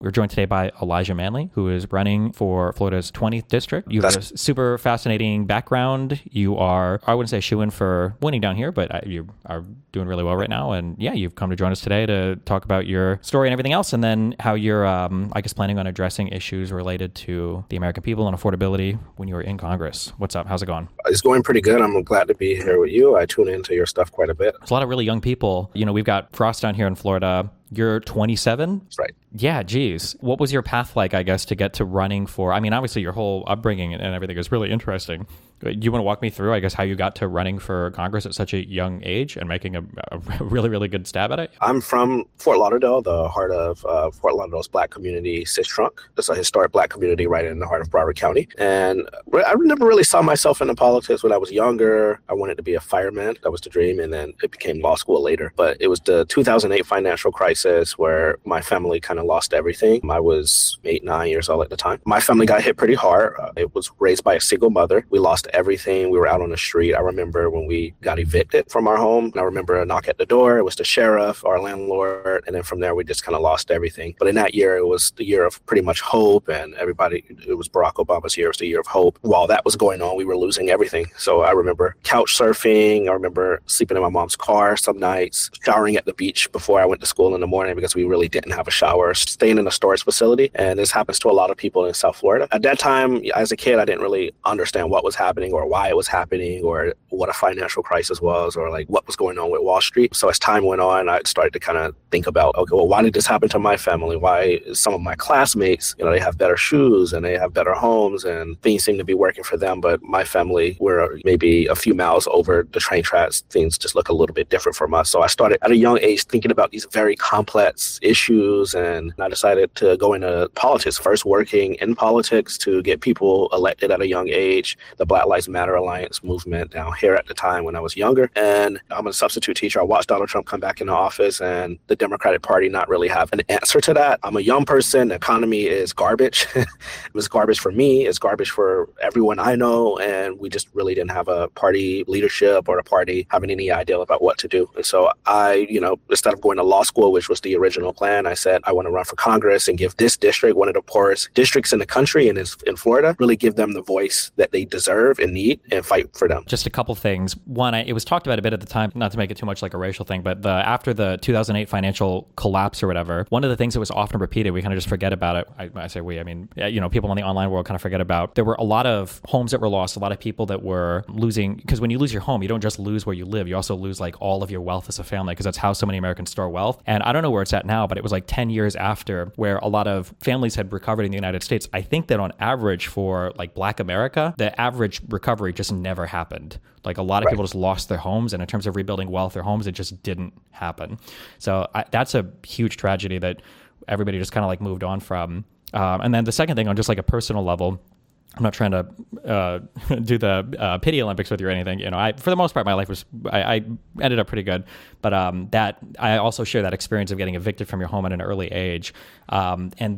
We're joined today by Elijah Manley, who is running for Florida's 20th district. You have a super fascinating background. You are, I wouldn't say shoo-in for winning down here, but you are doing really well right now. And yeah, you've come to join us today to talk about your story and everything else, and then how you're, planning on addressing issues related to the American people and affordability when you were in Congress. What's up? How's it going? It's going pretty good. I'm glad to be here with you. I tune into your stuff quite a bit. There's a lot of really young people. You know, we've got Frost down here in Florida. You're 27? That's right. Yeah, geez. What was your path like, I guess, to get to running for, I mean, obviously your whole upbringing and everything is really interesting. Do you want to walk me through, I guess, how you got to running for Congress at such a young age and making a really, really good stab at it? I'm from Fort Lauderdale, the heart of Fort Lauderdale's Black community, Sistrunk. It's a historic Black community right in the heart of Broward County. And I never really saw myself into politics when I was younger. I wanted to be a fireman. That was the dream. And then it became law school later. But it was the 2008 financial crisis where my family kind of lost everything. I was 8, 9 years old at the time. My family got hit pretty hard. It was raised by a single mother. We lost everything. We were out on the street. I remember when we got evicted from our home. I remember a knock at the door. It was the sheriff, our landlord. And then from there, we just kind of lost everything. But in that year, it was the year of pretty much hope. And everybody, it was Barack Obama's year. It was the year of hope. While that was going on, we were losing everything. So I remember couch surfing. I remember sleeping in my mom's car some nights, showering at the beach before I went to school in the morning because we really didn't have a shower, staying in a storage facility. And this happens to a lot of people in South Florida. At that time, as a kid, I didn't really understand what was happening or why it was happening or what a financial crisis was or like what was going on with Wall Street. So as time went on, I started to kind of think about, okay, well, why did this happen to my family? Why some of my classmates, they have better shoes and they have better homes and things seem to be working for them. But my family, we're maybe a few miles over the train tracks. Things just look a little bit different from us. So I started at a young age thinking about these very complex issues, and I decided to go into politics, first working in politics to get people elected at a young age, the Black Lives Matter Alliance movement down here at the time when I was younger. And I'm a substitute teacher. I watched Donald Trump come back into office and the Democratic Party not really have an answer to that. I'm a young person. The economy is garbage. It was garbage for me. It's garbage for everyone I know. And we just really didn't have a party leadership or a party having any idea about what to do. And so I, instead of going to law school, which was the original plan, I said, I want to run for Congress and give this district, one of the poorest districts in the country and is in Florida, really give them the voice that they deserve and need and fight for them. Just a couple things. One, it was talked about a bit at the time, not to make it too much like a racial thing, but after the 2008 financial collapse or whatever, one of the things that was often repeated, we kind of just forget about it. I say we, I mean, people in the online world kind of forget about, there were a lot of homes that were lost, a lot of people that were losing, because when you lose your home, you don't just lose where you live, you also lose like all of your wealth as a family, because that's how so many Americans store wealth. And I don't know where it's at now, but it was like 10 years after where a lot of families had recovered in the United States. I think that on average for like Black America, the average recovery just never happened. Like a lot of people just lost their homes, and in terms of rebuilding wealth, their homes, it just didn't happen. So that's a huge tragedy that everybody just kind of like moved on from. And then the second thing on just like a personal level, I'm not trying to do the pity Olympics with you or anything. For the most part, my life was, I ended up pretty good. But that I also share that experience of getting evicted from your home at an early age. And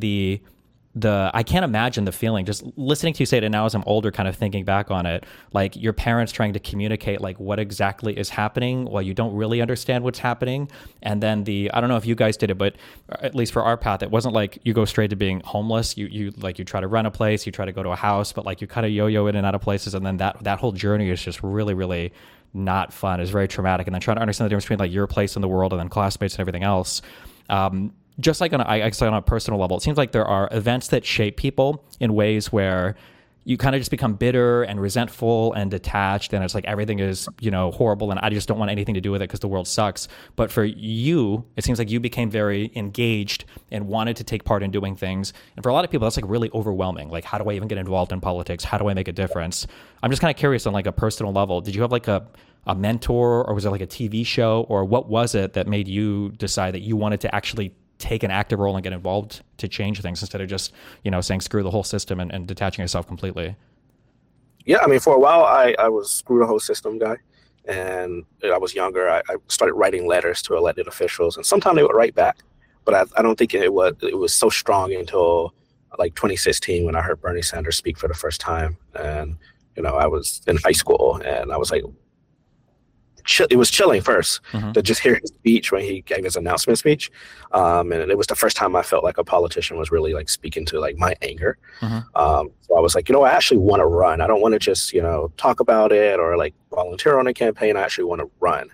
I can't imagine the feeling just listening to you say it, and now as I'm older, kind of thinking back on it, like your parents trying to communicate like what exactly is happening while you don't really understand what's happening. And then I don't know if you guys did it, but at least for our path, it wasn't like you go straight to being homeless. You try to rent a place, you try to go to a house, but like you kind of yo-yo in and out of places. And then that whole journey is just really, really not fun. It's very traumatic. And then trying to understand the difference between like your place in the world and then classmates and everything else. Just like on a personal level, it seems like there are events that shape people in ways where you kind of just become bitter and resentful and detached, and it's like everything is, horrible, and I just don't want anything to do with it because the world sucks. But for you, it seems like you became very engaged and wanted to take part in doing things. And for a lot of people, that's like really overwhelming. Like, how do I even get involved in politics? How do I make a difference? I'm just kind of curious on like a personal level. Did you have like a mentor, or was it like a TV show, or what was it that made you decide that you wanted to actually take an active role and get involved to change things instead of just, saying screw the whole system and detaching yourself completely? Yeah, I mean, for a while, I was screw the whole system guy. And I was younger. I started writing letters to elected officials, and sometimes they would write back. But I don't think it was so strong until like 2016 when I heard Bernie Sanders speak for the first time. And, I was in high school, and I was like, it was chilling first Hmm. to just hear his speech when he gave his announcement speech, and it was the first time I felt like a politician was really like speaking to like my anger. Hmm. So I was like, I actually want to run. I don't want to just talk about it or like volunteer on a campaign. I actually want to run.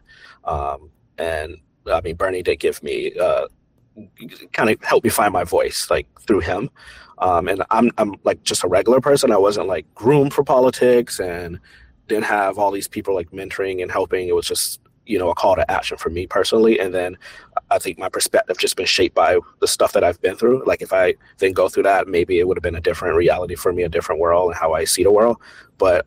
And I mean, Bernie did give me kind of helped me find my voice like through him. And I'm like just a regular person. I wasn't like groomed for politics and didn't have all these people like mentoring and helping. It was just, a call to action for me personally. And then I think my perspective just been shaped by the stuff that I've been through. Like if I didn't go through that, maybe it would have been a different reality for me, a different world and how I see the world. But,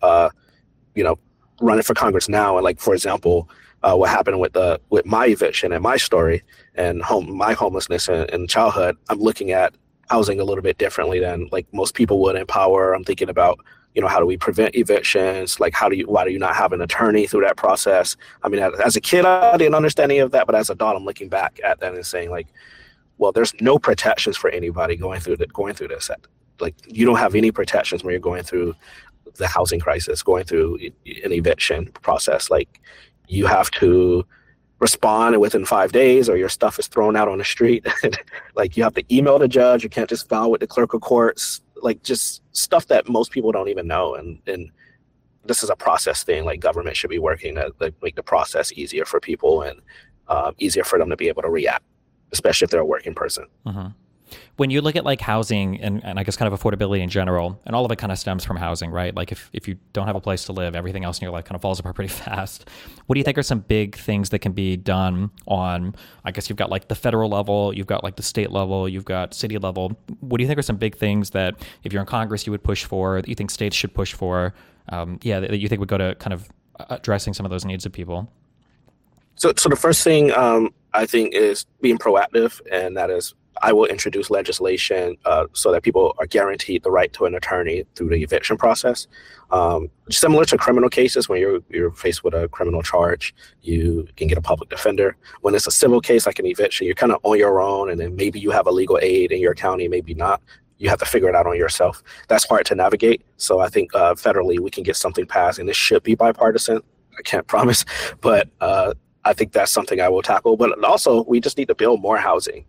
running for Congress now, and like, for example, what happened with my eviction and my story and my homelessness and childhood, I'm looking at housing a little bit differently than like most people would in power. I'm thinking about, how do we prevent evictions? Like, why do you not have an attorney through that process? I mean, as a kid, I didn't understand any of that, but as an adult, I'm looking back at that and saying like, well, there's no protections for anybody going through this. Like, you don't have any protections when you're going through the housing crisis, going through an eviction process. Like, you have to respond within 5 days or your stuff is thrown out on the street. Like, you have to email the judge. You can't just file with the clerk of courts, like just stuff that most people don't even know. And this is a process thing. Like, government should be working to like, make the process easier for people and easier for them to be able to react, especially if they're a working person. Hmm. When you look at like housing and I guess kind of affordability in general, and all of it kind of stems from housing, right? Like if you don't have a place to live, everything else in your life kind of falls apart pretty fast. What do you think are some big things that can be done on, I guess you've got like the federal level, you've got like the state level, you've got city level. What do you think are some big things that if you're in Congress, you would push for, that you think states should push for? That you think would go to kind of addressing some of those needs of people? So the first thing I think is being proactive, and that is I will introduce legislation so that people are guaranteed the right to an attorney through the eviction process. Similar to criminal cases, when you're faced with a criminal charge, you can get a public defender. When it's a civil case like an eviction, you're kind of on your own, and then maybe you have a legal aid in your county, maybe not. You have to figure it out on yourself. That's hard to navigate. So I think federally we can get something passed, and this should be bipartisan. I can't promise, but I think that's something I will tackle. But also, we just need to build more housing.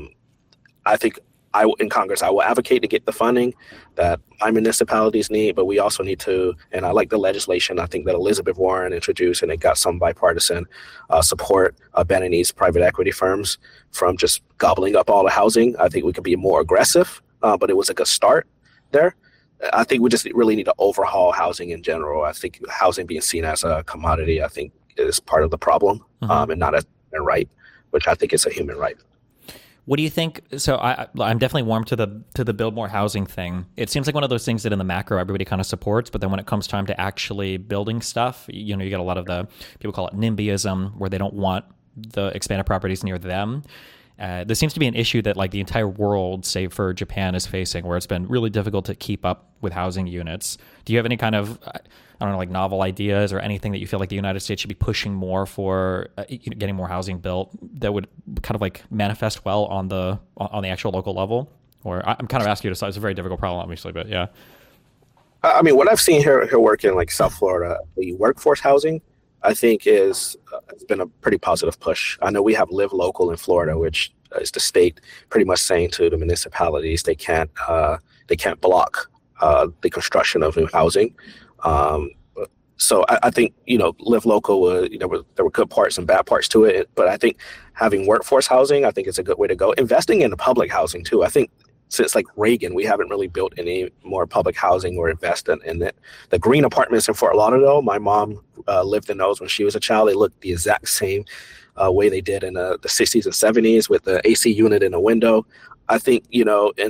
I think in Congress, I will advocate to get the funding that my municipalities need, but we also need to, and I like the legislation I think that Elizabeth Warren introduced, and it got some bipartisan support, banning these private equity firms from just gobbling up all the housing. I think we could be more aggressive, but it was a good start there. I think we just really need to overhaul housing in general. I think housing being seen as a commodity, I think, is part of the problem, and not as a right, which I think is a human right. What do you think? So I'm definitely warm to the build more housing thing. It seems like one of those things that in the macro everybody kind of supports, but then when it comes time to actually building stuff, you get a lot of the people call it NIMBYism, where they don't want the expanded properties near them. There seems to be an issue that like the entire world, save for Japan, is facing, where it's been really difficult to keep up with housing units. Do you have any kind of, I don't know, like novel ideas or anything that you feel like the United States should be pushing more for getting more housing built that would kind of like manifest well on the actual local level? Or I'm kind of asking you to solve. It's a very difficult problem, obviously, but yeah. I mean, what I've seen here work in like South Florida, the workforce housing, I think it's been a pretty positive push. I know we have Live Local in Florida, which is the state pretty much saying to the municipalities they can't block the construction of new housing. So I think Live Local there were good parts and bad parts to it, but I think having workforce housing, I think is a good way to go. Investing in the public housing too. I think since like Reagan, we haven't really built any more public housing or invested in it. The green apartments in Fort Lauderdale, my mom lived in those when she was a child. They looked the exact same way they did in the 60s and 70s with the AC unit in a window. I think, in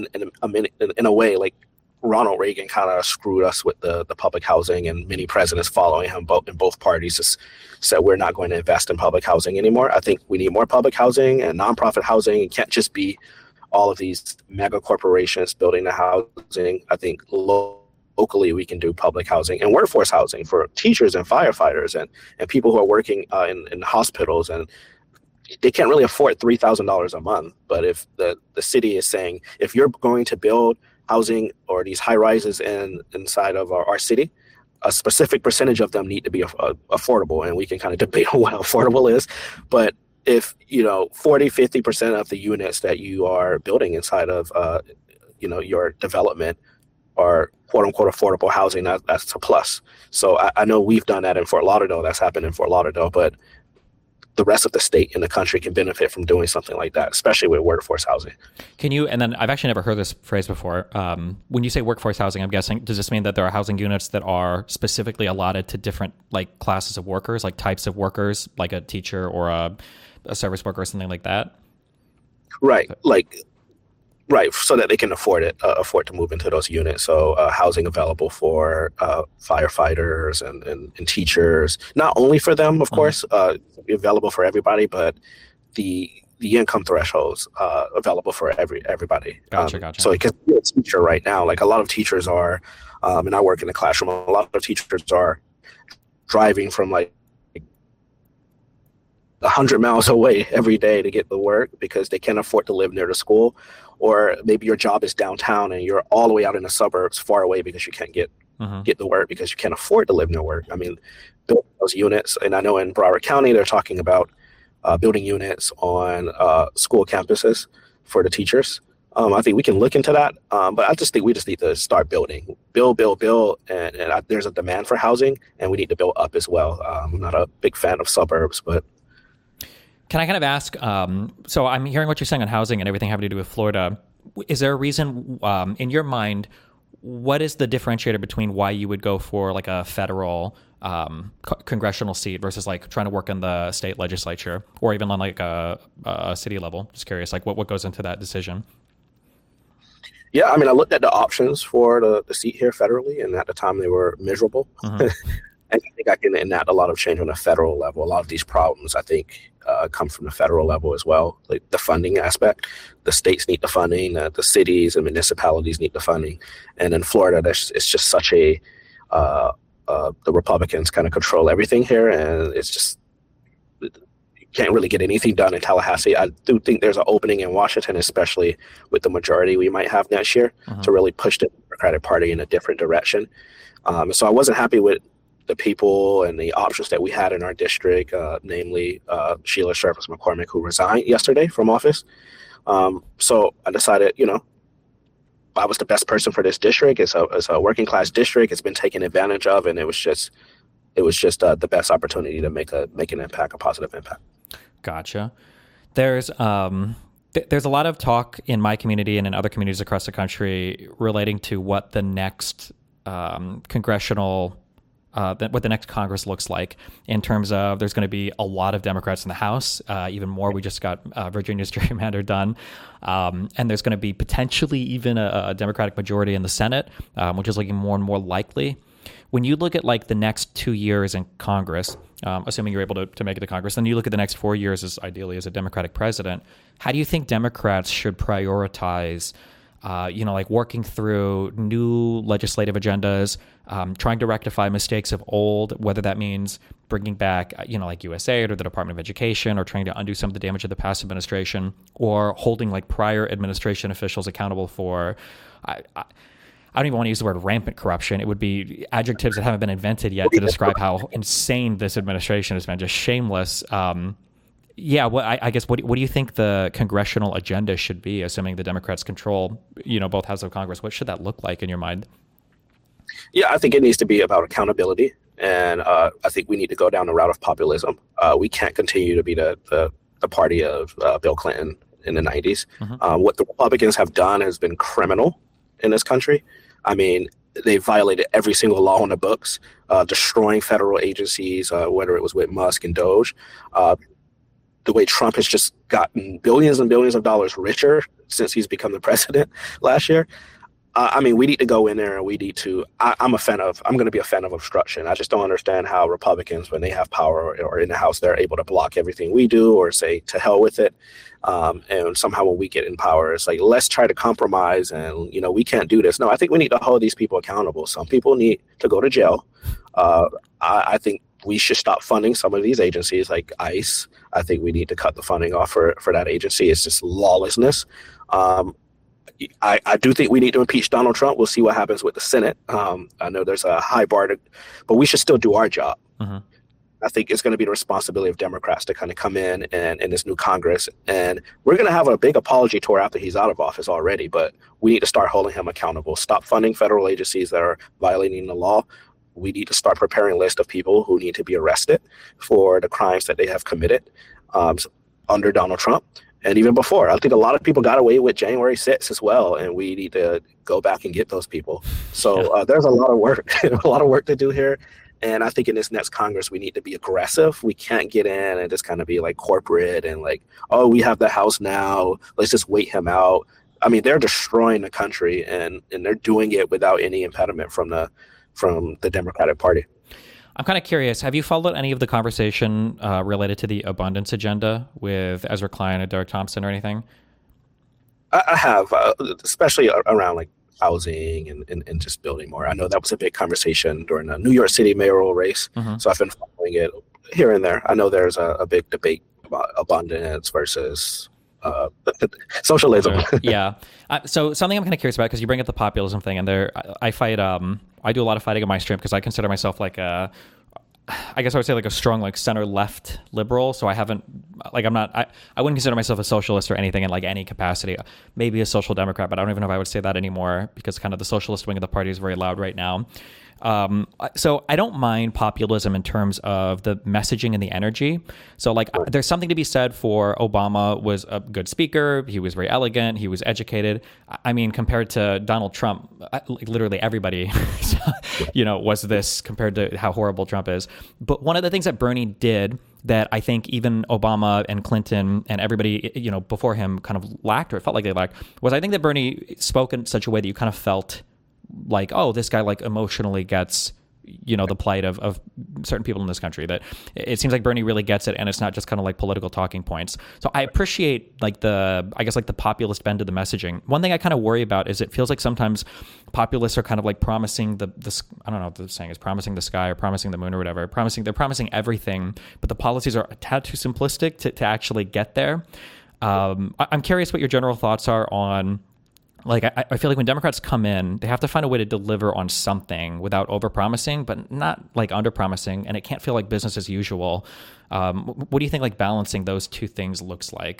a way, like Ronald Reagan kind of screwed us with the public housing, and many presidents following him in both parties just said we're not going to invest in public housing anymore. I think we need more public housing and nonprofit housing. It can't just be all of these mega corporations building the housing. I think locally we can do public housing and workforce housing for teachers and firefighters and people who are working in hospitals, and they can't really afford $3,000 a month. But if the city is saying, if you're going to build housing or these high rises inside of our city, a specific percentage of them need to be affordable, and we can kind of debate on what affordable is. But if 40-50% of the units that you are building inside of your development are quote unquote affordable housing, that's a plus. So I know we've done that in Fort Lauderdale. That's happened in Fort Lauderdale, but the rest of the state and the country can benefit from doing something like that, especially with workforce housing. Can you, and then I've actually never heard this phrase before. When you say workforce housing, I'm guessing, does this mean that there are housing units that are specifically allotted to different like classes of workers, like types of workers, like a teacher or a service worker or something like that? Right. Right, so that they can afford to move into those units. So housing available for firefighters and teachers, not only for them, of course, available for everybody, but the income thresholds available for everybody. Gotcha. So because you're a teacher right now, like a lot of teachers are, and I work in the classroom, a lot of teachers are driving from like 100 miles away every day to get to work because they can't afford to live near the school. Or maybe your job is downtown and you're all the way out in the suburbs far away because you can't get to work because you can't afford to live near work. I mean, build those units. And I know in Broward County, they're talking about building units on school campuses for the teachers. I think we can look into that. But I just think we just need to start building. Build. And there's a demand for housing, and we need to build up as well. I'm not a big fan of suburbs, but can I kind of ask, so I'm hearing what you're saying on housing and everything having to do with Florida. Is there a reason, in your mind, what is the differentiator between why you would go for like a federal congressional seat versus like trying to work in the state legislature or even on like a city level? Just curious, like what goes into that decision? Yeah, I mean, I looked at the options for the seat here federally, and at the time they were miserable. And I think I can enact a lot of change on a federal level. A lot of these problems, I think, come from the federal level as well, like the funding aspect. The states need the funding, the cities and municipalities need the funding. And in Florida, it's just such a the Republicans kind of control everything here, and it's just you can't really get anything done in Tallahassee. I do think there's an opening in Washington, especially with the majority we might have next year, to really push the Democratic Party in a different direction. So I wasn't happy with the people and the options that we had in our district, namely Sheila Shervis McCormick, who resigned yesterday from office. So I decided, I was the best person for this district. It's a working class district. It's been taken advantage of, and it was just the best opportunity to make an impact, a positive impact. Gotcha. There's a lot of talk in my community and in other communities across the country relating to what the next congressional what the next Congress looks like in terms of there's going to be a lot of Democrats in the House, even more. We just got Virginia's gerrymander done. And there's going to be potentially even a Democratic majority in the Senate, which is looking more and more likely. When you look at like the next 2 years in Congress, assuming you're able to make it to Congress, then you look at the next 4 years as ideally as a Democratic president, how do you think Democrats should prioritize like working through new legislative agendas, trying to rectify mistakes of old, whether that means bringing back, like USAID or the Department of Education, or trying to undo some of the damage of the past administration, or holding like prior administration officials accountable for, I don't even want to use the word rampant corruption. It would be adjectives that haven't been invented yet to describe how insane this administration has been, just shameless. I guess what do you think the congressional agenda should be, assuming the Democrats control, both houses of Congress? What should that look like in your mind? Yeah, I think it needs to be about accountability, and I think we need to go down the route of populism. We can't continue to be the party of Bill Clinton in the 90s. What the Republicans have done has been criminal in this country. I mean, they violated every single law on the books, destroying federal agencies, whether it was with Musk and Doge. The way Trump has just gotten billions and billions of dollars richer since he's become the president last year. We need to go in there and we need to, I'm going to be a fan of obstruction. I just don't understand how Republicans, when they have power or in the House, they're able to block everything we do or say to hell with it. And somehow when we get in power, it's like, let's try to compromise and, we can't do this. No, I think we need to hold these people accountable. Some people need to go to jail. I think we should stop funding some of these agencies like ICE. I think we need to cut the funding off for that agency. It's just lawlessness. I do think we need to impeach Donald Trump. We'll see what happens with the Senate. I know there's a high bar, but we should still do our job. Mm-hmm. I think it's going to be the responsibility of Democrats to kind of come in and in this new Congress. And we're going to have a big apology tour after he's out of office already, but we need to start holding him accountable. Stop funding federal agencies that are violating the law. We need to start preparing a list of people who need to be arrested for the crimes that they have committed under Donald Trump. And even before, I think a lot of people got away with January 6th as well, and we need to go back and get those people. So there's a lot of work, to do here. And I think in this next Congress, we need to be aggressive. We can't get in and just kind of be like corporate and like, oh, we have the House now. Let's just wait him out. I mean, they're destroying the country, and they're doing it without any impediment from the Democratic Party. I'm kind of curious. Have you followed any of the conversation related to the abundance agenda with Ezra Klein or Derek Thompson or anything? I have, especially around like housing and just building more. I know that was a big conversation during the New York City mayoral race. Mm-hmm. So I've been following it here and there. I know there's a big debate about abundance versus socialism. Yeah. So something I'm kind of curious about, because you bring up the populism thing, and I fight. I do a lot of fighting in my stream because I consider myself like I guess I would say like a strong like center left liberal. So I haven't like I wouldn't consider myself a socialist or anything in like any capacity. Maybe a social democrat, but I don't even know if I would say that anymore because kind of the socialist wing of the party is very loud right now. So I don't mind populism in terms of the messaging and the energy. So like there's something to be said for Obama was a good speaker. He was very elegant. He was educated. I mean, compared to Donald Trump, like literally everybody, was this compared to how horrible Trump is. But one of the things that Bernie did that I think even Obama and Clinton and everybody, before him kind of lacked, or it felt like they lacked, was I think that Bernie spoke in such a way that you kind of felt like, oh, this guy like emotionally gets, the plight of certain people in this country. That it seems like Bernie really gets it, and it's not just kind of like political talking points. So I appreciate like the populist bend of the messaging. One thing I kind of worry about is it feels like sometimes populists are kind of like promising the I don't know what the saying is, promising the sky or promising the moon or whatever. They're promising everything, but the policies are a tad too simplistic to actually get there. I'm curious what your general thoughts are on. Like, I feel like when Democrats come in, they have to find a way to deliver on something without overpromising, but not like underpromising, and it can't feel like business as usual. What do you think like balancing those two things looks like?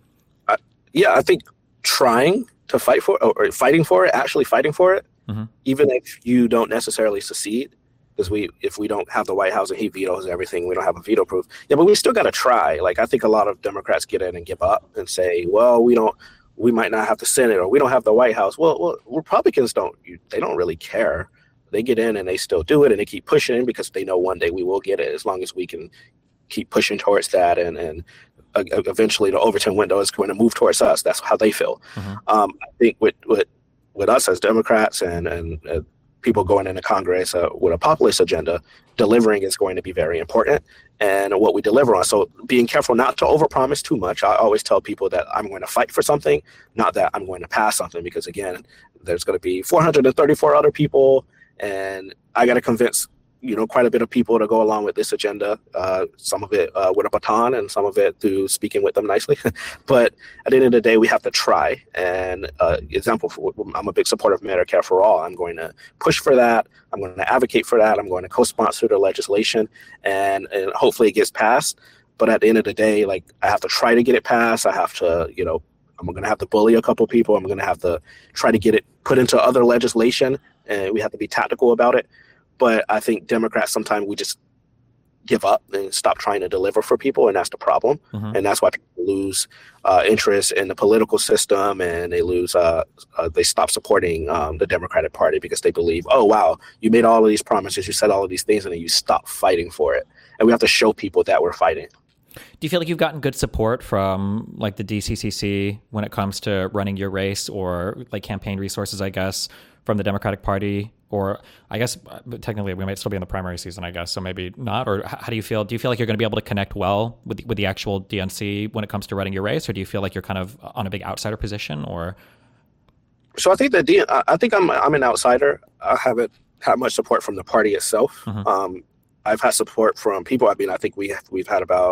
I think trying to fight for or fighting for it, actually fighting for it, mm-hmm. even if you don't necessarily succeed, because if we don't have the White House and he vetoes everything, we don't have a veto proof. Yeah, but we still got to try. Like, I think a lot of Democrats get in and give up and say, well, we might not have the Senate, or we don't have the White House. Well, Republicans don't really care. They get in and they still do it, and they keep pushing because they know one day we will get it, as long as we can keep pushing towards that. And eventually the Overton window is going to move towards us. That's how they feel. Mm-hmm. I think with us as Democrats and people going into Congress with a populist agenda, delivering is going to be very important, and what we deliver on. So being careful not to overpromise too much. I always tell people that I'm going to fight for something, not that I'm going to pass something, because again, there's going to be 434 other people, and I got to convince quite a bit of people to go along with this agenda. Some of it with a baton, and some of it through speaking with them nicely. But at the end of the day, we have to try. And example, I'm a big supporter of Medicare for All. I'm going to push for that. I'm going to advocate for that. I'm going to co-sponsor the legislation, and hopefully it gets passed. But at the end of the day, like, I have to try to get it passed. I have to, I'm going to have to bully a couple people. I'm going to have to try to get it put into other legislation, and we have to be tactical about it. But I think Democrats, sometimes we just give up and stop trying to deliver for people, and that's the problem. Mm-hmm. And that's why people lose interest in the political system, and they stop supporting the Democratic Party because they believe, oh, wow, you made all of these promises, you said all of these things, and then you stop fighting for it. And we have to show people that we're fighting. Do you feel like you've gotten good support from like the DCCC when it comes to running your race, or like campaign resources, I guess, from the Democratic Party? Or I guess technically we might still be in the primary season, I guess, so maybe not. Or how do you feel? Do you feel like you're going to be able to connect well with the actual DNC when it comes to running your race, or do you feel like you're kind of on a big outsider position? Or so I think I think I'm an outsider. I haven't had much support from the party itself. Mm-hmm. I've had support from people. I mean, I think we've had about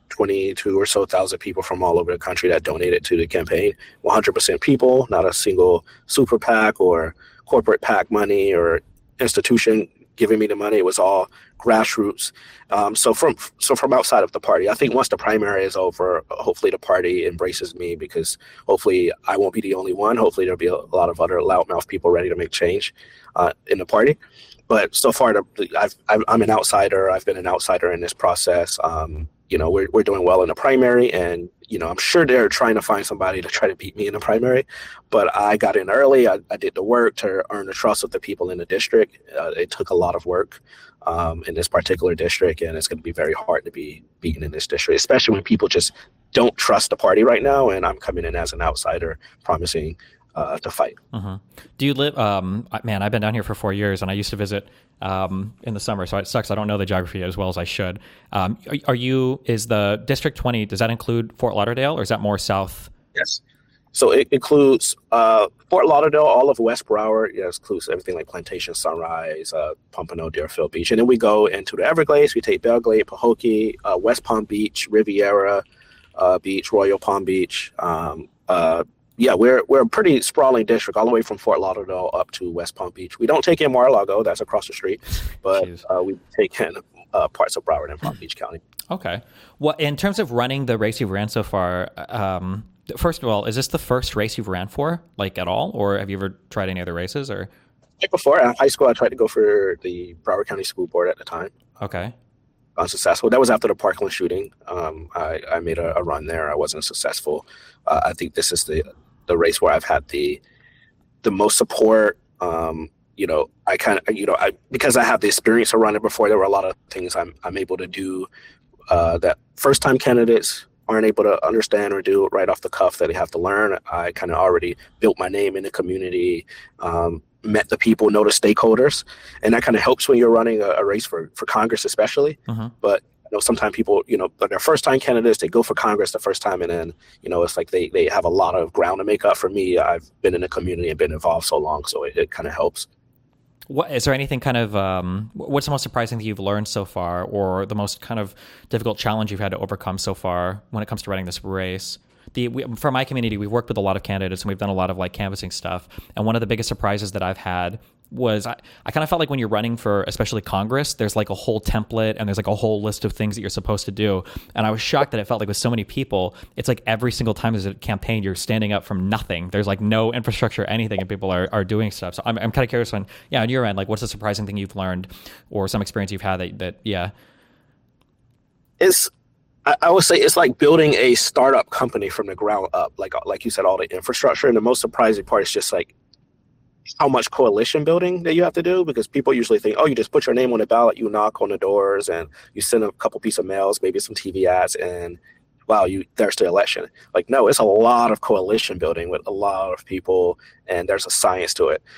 22 or so thousand people from all over the country that donated to the campaign. 100% people, not a single super PAC or corporate PAC money or institution giving me the money. It was all grassroots. So from outside of the party, I think once the primary is over, hopefully the party embraces me, because hopefully I won't be the only one. Hopefully there'll be a lot of other loudmouth people ready to make change in the party. But so far, I'm an outsider. I've been an outsider in this process. We're doing well in the primary, and I'm sure they're trying to find somebody to try to beat me in the primary. But I got in early. I did the work to earn the trust of the people in the district. It took a lot of work in this particular district, and it's going to be very hard to be beaten in this district, especially when people just don't trust the party right now. And I'm coming in as an outsider, promising to fight. Mm-hmm. Do you live? Man, I've been down here for 4 years, and I used to visit in the summer, so it sucks. I don't know the geography as well as I should. Is the District 20? Does that include Fort Lauderdale, or is that more south? Yes. So it includes Fort Lauderdale, all of West Broward. It includes everything like Plantation, Sunrise, Pompano, Deerfield Beach, and then we go into the Everglades. We take Belglade, Pahokee, West Palm Beach, Riviera Beach, Royal Palm Beach. We're a pretty sprawling district, all the way from Fort Lauderdale up to West Palm Beach. We don't take in Mar-a-Lago, that's across the street, but we take in parts of Broward and Palm Beach County. Okay. Well, in terms of running the race you've ran so far, first of all, is this the first race you've ran for, like, at all, or have you ever tried any other races? Or before, in high school, I tried to go for the Broward County School Board at the time. Okay. Unsuccessful. That was after the Parkland shooting. I made a run there. I wasn't successful. I think this is the race where I've had the most support. Because I have the experience of running before, there were a lot of things I'm able to do that first time candidates aren't able to understand or do right off the cuff, that they have to learn. I kind of already built my name in the community, met the people, know the stakeholders, and that kind of helps when you're running a race for Congress, especially. Mm-hmm. But sometimes people, they're first time candidates, they go for Congress the first time, and then, it's like they have a lot of ground to make up. For me, I've been in the community and been involved so long, so it kind of helps. What is there anything kind of what's the most surprising thing you've learned so far, or the most kind of difficult challenge you've had to overcome so far when it comes to running this race? For my community, we've worked with a lot of candidates, and we've done a lot of like canvassing stuff. And one of the biggest surprises that I've had was I kind of felt like when you're running for especially Congress, there's like a whole template and there's like a whole list of things that you're supposed to do. And I was shocked that it felt like with so many people, it's like every single time there's a campaign, you're standing up from nothing. There's like no infrastructure, anything, and people are doing stuff. So I'm kind of curious on your end, like what's the surprising thing you've learned or some experience you've had that I would say it's like building a startup company from the ground up, like you said, all the infrastructure. And the most surprising part is just like how much coalition building that you have to do, because people usually think, you just put your name on the ballot, you knock on the doors, and you send a couple pieces of mails, maybe some TV ads, and wow, there's the election. Like, no, it's a lot of coalition building with a lot of people, and there's a science to it.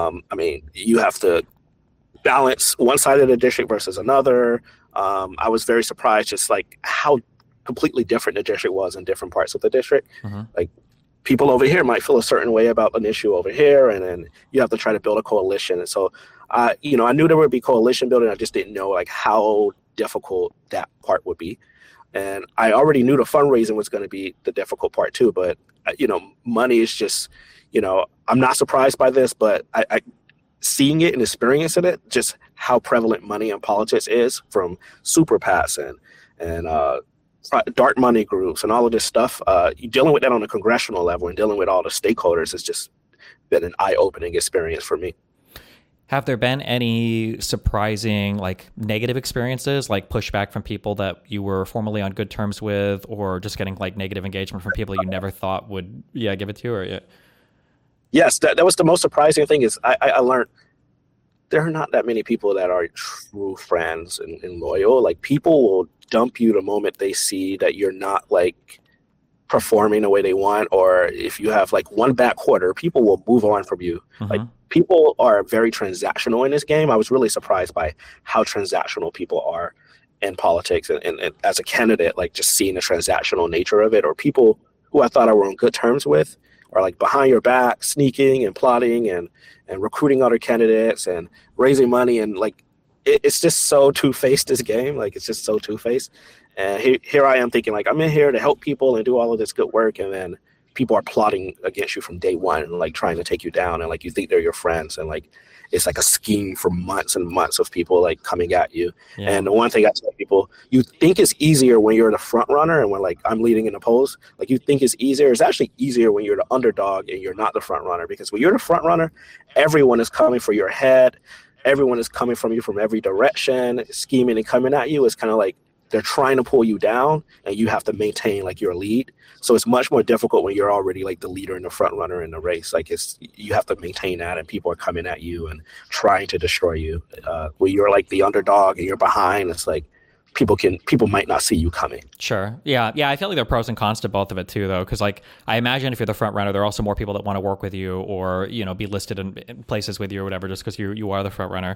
You have to balance one side of the district versus another. I was very surprised just like how completely different the district was in different parts of the district. Mm-hmm. Like, people over here might feel a certain way about an issue over here, and then you have to try to build a coalition. And so, I knew there would be coalition building. I just didn't know like how difficult that part would be. And I already knew the fundraising was going to be the difficult part too. But, money is just, I'm not surprised by this, but I seeing it and experiencing it, just how prevalent money in politics is, from super PACs and dark money groups and all of this stuff. Dealing with that on a congressional level and dealing with all the stakeholders has just been an eye-opening experience for me. Have there been any surprising, like, negative experiences, like pushback from people that you were formerly on good terms with, or just getting like negative engagement from people you never thought would give it to you? Or Yes, that was the most surprising thing. Is I learned there are not that many people that are true friends and loyal. Like, people will dump you the moment they see that you're not like performing the way they want, or if you have like one bad quarter, people will move on from you. Mm-hmm. Like, people are very transactional in this game. I was really surprised by how transactional people are in politics, and as a candidate, like just seeing the transactional nature of it, or people who I thought I were on good terms with are like behind your back, sneaking and plotting and recruiting other candidates and raising money. And like, it's just so two-faced, this game. Like, it's just so two-faced. And here I am thinking like I'm in here to help people and do all of this good work, and then people are plotting against you from day one and like trying to take you down, and like you think they're your friends, and like it's like a scheme for months and months of people like coming at you. Yeah. And the one thing I tell people, you think it's easier when you're the front runner and when like I'm leading in the polls, like you think it's easier. It's actually easier when you're the underdog and you're not the front runner, because when you're the front runner, everyone is coming for your head. Everyone is coming from you from every direction, scheming and coming at you. It's kind of like they're trying to pull you down and you have to maintain like your lead. So it's much more difficult when you're already like the leader and the front runner in the race. Like you have to maintain that, and people are coming at you and trying to destroy you. When you're like the underdog and you're behind, it's like people might not see you coming. Sure. Yeah. I feel like there are pros and cons to both of it too, though, because like I imagine if you're the front runner, there are also more people that want to work with you or be listed in places with you or whatever, just because you are the front runner.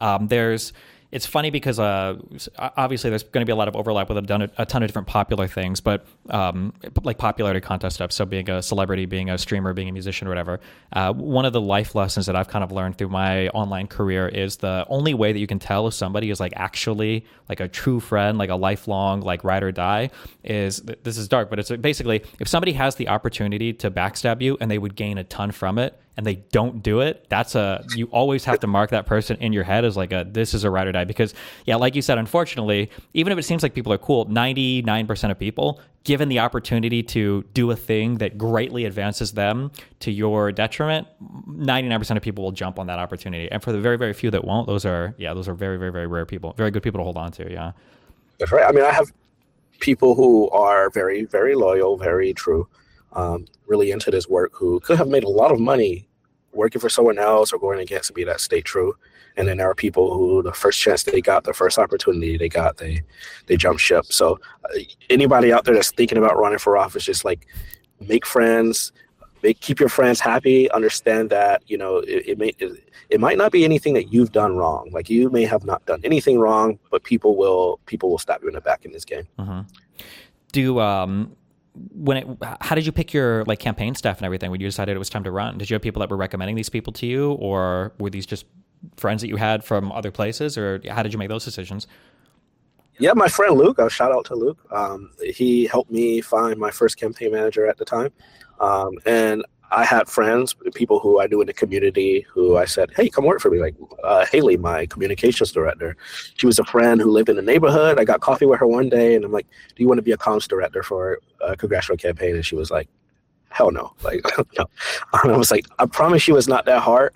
It's funny because obviously there's going to be a lot of overlap with a ton of different popular things, but like popularity contest stuff. So being a celebrity, being a streamer, being a musician or whatever. One of the life lessons that I've kind of learned through my online career is the only way that you can tell if somebody is like actually like a true friend, like a lifelong like ride or die is, this is dark, but it's basically if somebody has the opportunity to backstab you and they would gain a ton from it, and they don't do it, you always have to mark that person in your head as like this is a ride or die. Because yeah, like you said, unfortunately, even if it seems like people are cool, 99% of people, given the opportunity to do a thing that greatly advances them to your detriment, 99% of people will jump on that opportunity. And for the very, very few that won't, those are very, very, very rare people, very good people to hold on to. Yeah. That's right. I mean, I have people who are very, very loyal, very true, really into this work, who could have made a lot of money working for someone else or going against me that stay true. And then there are people who the first chance they got, the first opportunity they got, they jump ship. So anybody out there that's thinking about running for office, just like make friends, keep your friends happy, understand that, it might not be anything that you've done wrong. Like you may have not done anything wrong, but people will stab you in the back in this game. Mm-hmm. How did you pick your like campaign staff and everything when you decided it was time to run? Did you have people that were recommending these people to you, or were these just friends that you had from other places, or how did you make those decisions? Yeah, my friend Luke, I'll shout out to Luke. He helped me find my first campaign manager at the time. And I had friends, people who I knew in the community who I said, hey, come work for me. Like Haley, my communications director. She was a friend who lived in the neighborhood. I got coffee with her one day and I'm like, do you want to be a comms director for a congressional campaign? And she was like, hell no. Like, no. And I was like, I promise you it's not that hard.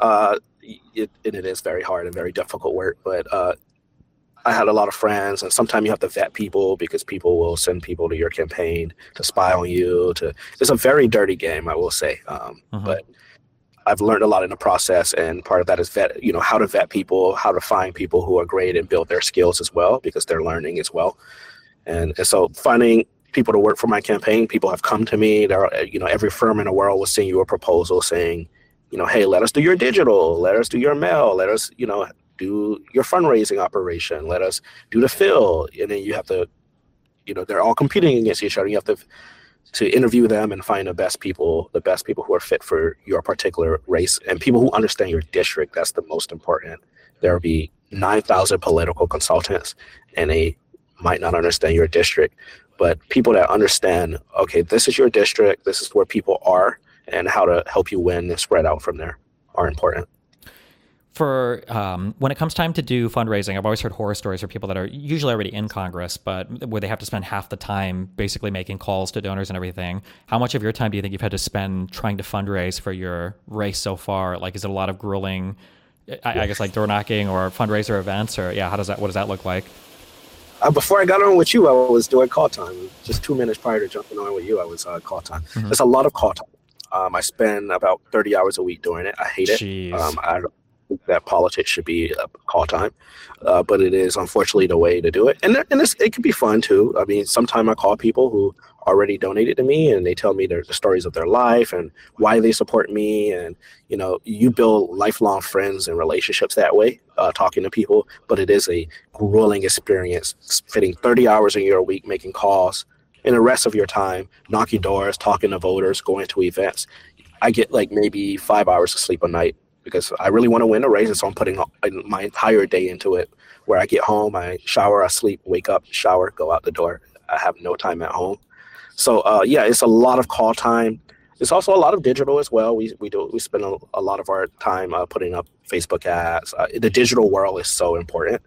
It is very hard and very difficult work, but I had a lot of friends, and sometimes you have to vet people because people will send people to your campaign to spy on you. It's a very dirty game, I will say. But I've learned a lot in the process, and part of that is how to vet people, how to find people who are great and build their skills as well, because they're learning as well. And so finding people to work for my campaign, people have come to me. There are, every firm in the world will send you a proposal saying, hey, let us do your digital, let us do your mail, let us, do your fundraising operation, let us do the fill. And then you have to, they're all competing against each other. You have to interview them and find the best people who are fit for your particular race, and people who understand your district. That's the most important. There will be 9,000 political consultants, and they might not understand your district, but people that understand, okay, this is your district, this is where people are, and how to help you win and spread out from there are important. For when it comes time to do fundraising, I've always heard horror stories for people that are usually already in Congress, but where they have to spend half the time basically making calls to donors and everything. How much of your time do you think you've had to spend trying to fundraise for your race so far? Like, is it a lot of grueling, I guess, like door knocking or fundraiser events, or what does that look like? Before I got on with you, I was doing call time. Just 2 minutes prior to jumping on with you, I was call time. Mm-hmm. There's a lot of call time. I spend about 30 hours a week doing it. I hate it. I don't think that politics should be call time, but it is unfortunately the way to do it. And it can be fun too. I mean, sometimes I call people who already donated to me, and they tell me the stories of their life and why they support me. And you build lifelong friends and relationships that way, talking to people. But it is a grueling experience, spending 30 hours in your week making calls, and the rest of your time knocking doors, talking to voters, going to events. I get like maybe 5 hours of sleep a night because I really want to win a race, and so I'm putting my entire day into it. where I get home, I shower, I sleep, wake up, shower, go out the door. I have no time at home. So yeah, it's a lot of call time. It's also a lot of digital as well. We spend a lot of our time putting up Facebook ads. The digital world is so important.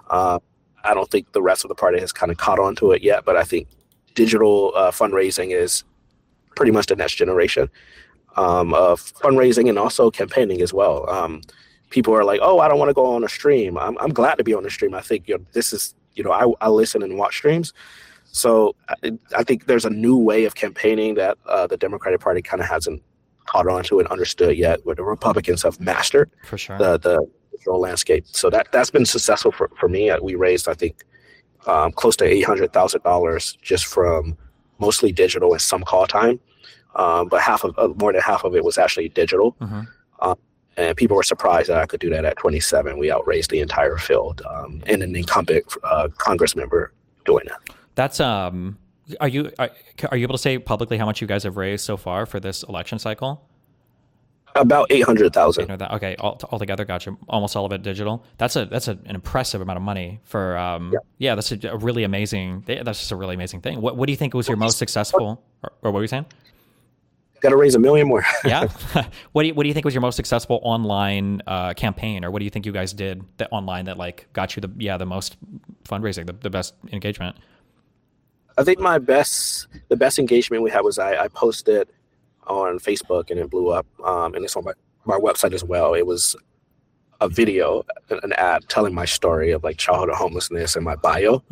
I don't think the rest of the party has kind of caught on to it yet, but I think digital fundraising is pretty much the next generation of fundraising and also campaigning as well. People are like, oh, I don't want to go on a stream. I'm glad to be on the stream. I think this is, I listen and watch streams. So I think there's a new way of campaigning that the Democratic Party kind of hasn't caught on to and understood yet, where the Republicans have mastered For sure. the digital landscape. So that's been successful for me. We raised, I think, close to $800,000 just from mostly digital and some call time. But more than half of it was actually digital. And people were surprised that I could do that at 27. We outraised the entire field and an incumbent Congress member doing that. That's are you able to say publicly how much you guys have raised so far for this election cycle? About 800,000. Okay, altogether, gotcha. Almost all of it digital. That's an impressive amount of money for. Yeah, that's a really amazing. That's just a really amazing thing. What do you think was your most successful? Or what were you saying? Got to raise $1 million more. Yeah. What do you think was your most successful online campaign, or what do you think you guys did that online that like got you the most fundraising, the best engagement? I think the best engagement we had was I posted on Facebook and it blew up, and it's on my website as well. It was a video, an ad telling my story of like childhood homelessness and my bio.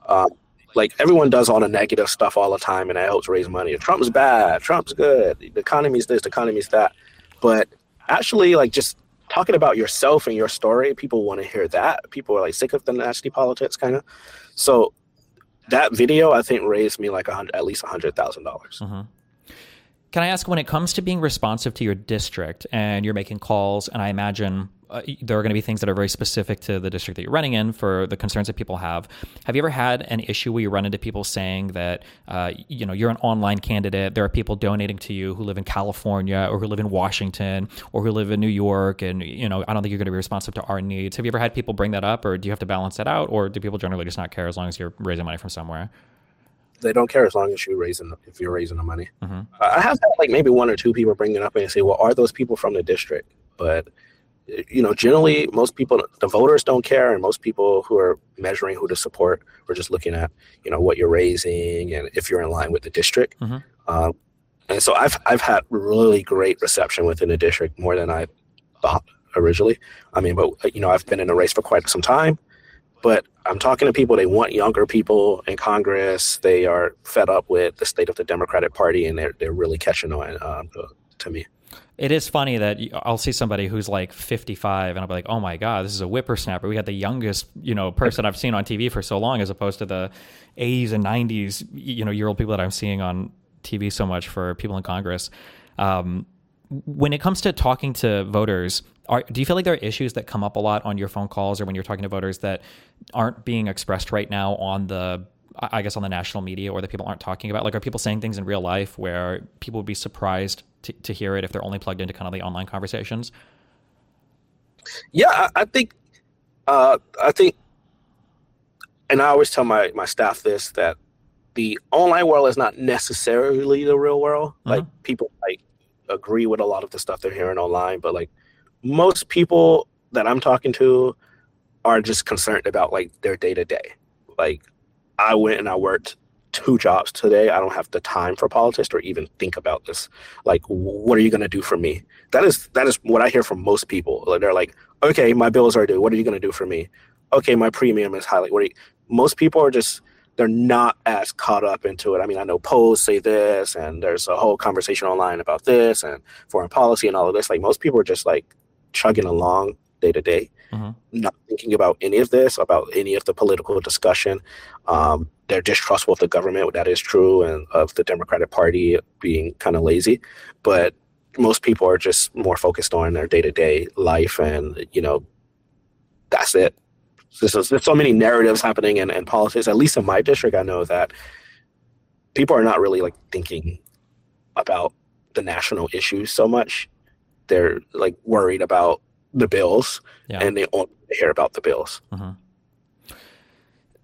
Like everyone does all the negative stuff all the time, and that helps raise money. Trump's bad, Trump's good, the economy's this, the economy's that. But actually, like just talking about yourself and your story, people want to hear that. People are like sick of the nasty politics, kind of. So that video, I think, raised me like at least $100,000. Can I ask, when it comes to being responsive to your district and you're making calls, and I imagine there are going to be things that are very specific to the district that you're running in for the concerns that people have you ever had an issue where you run into people saying that, you're an online candidate, there are people donating to you who live in California or who live in Washington or who live in New York, and, I don't think you're going to be responsive to our needs? Have you ever had people bring that up, or do you have to balance that out, or do people generally just not care as long as you're raising money from somewhere? They don't care as long as if you're raising the money. I have had like maybe one or two people bring it up and say, well, are those people from the district? But, generally most people, the voters don't care. And most people who are measuring who to support are just looking at, what you're raising and if you're in line with the district. And so I've had really great reception within the district, more than I thought originally. But I've been in the race for quite some time. But I'm talking to people, they want younger people in Congress. They are fed up with the state of the Democratic Party, and they're really catching on to me. It is funny that I'll see somebody who's like 55 and I'll be like, oh my God, this is a whippersnapper. We got the youngest, person I've seen on TV for so long, as opposed to the 80s and 90s, year old people that I'm seeing on TV so much for people in Congress. When it comes to talking to voters, do you feel like there are issues that come up a lot on your phone calls or when you're talking to voters that aren't being expressed right now on the national media, or that people aren't talking about? Like, are people saying things in real life where people would be surprised to hear it if they're only plugged into kind of the online conversations? Yeah, I think, and I always tell my staff this, that the online world is not necessarily the real world. Like, people like agree with a lot of the stuff they're hearing online, but like most people that I'm talking to are just concerned about like their day to day. Like, I went and I worked 2 jobs today. I don't have the time for politics or even think about this. Like, what are you going to do for me? That is what I hear from most people. Like, they're like, okay, my bills are due. What are you going to do for me? Okay, my premium is high. Like, most people are just, they're not as caught up into it. I know polls say this, and there's a whole conversation online about this and foreign policy and all of this. Like, most people are just like chugging along day to day, not thinking about any of this, about any of the political discussion. They're distrustful of the government. That is true, and of the Democratic Party being kind of lazy. But most people are just more focused on their day to day life, and that's it. There's so many narratives happening in politics. At least in my district, I know that people are not really like thinking about the national issues so much. They're like worried about the bills, and they only hear about the bills.